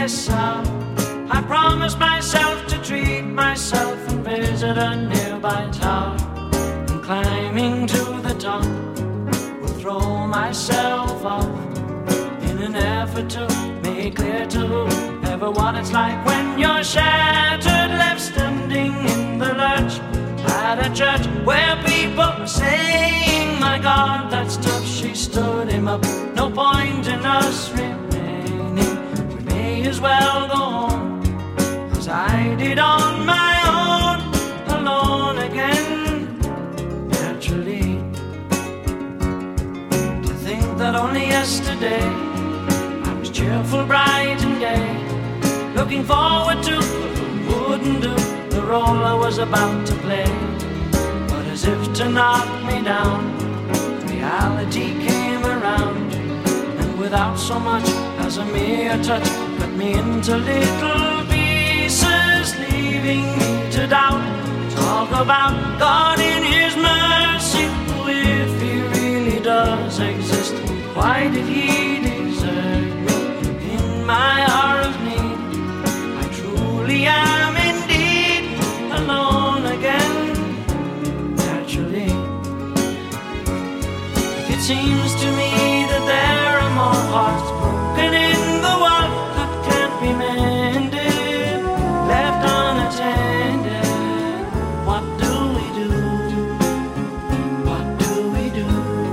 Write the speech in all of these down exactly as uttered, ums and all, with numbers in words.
this out. I promised myself to treat myself and visit a nearby tower. And climbing to the top, will throw myself off in an effort to make clear to whoever what it's like when you're shattered, left standing in the lurch at a church where people were saying, my God, that's tough. She stood him up. No point in us remaining. We may as well go home as I did on my own, alone again. Naturally, to think that only yesterday I was cheerful, bright and gay, looking forward to what wouldn't do the role I was about to play. But as if to knock me down, reality came around, and without so much as a mere touch, cut me into little pieces, leaving me to doubt. Talk about God in His mercy, who, if He really does exist, why did He desert me in my hour of need? I truly am indeed alone again. Naturally, it seems to me that there are more hearts broken in the world that can't be mended, left unattended. What do we do? What do we do?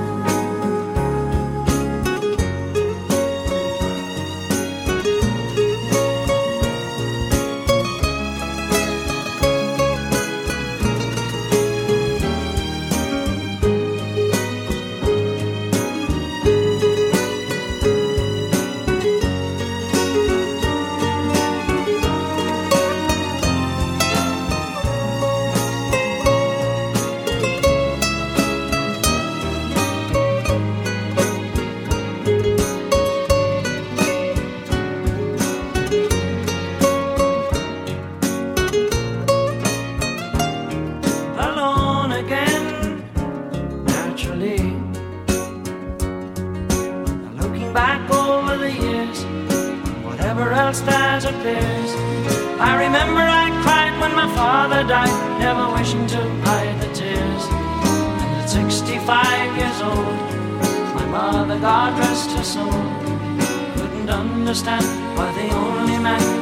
Alone again, naturally. Now looking back over the years, whatever else that appears, I remember I cried when my father died, never wishing to hide the tears. And at sixty-five years old, my mother, God rest her soul, couldn't understand why the only man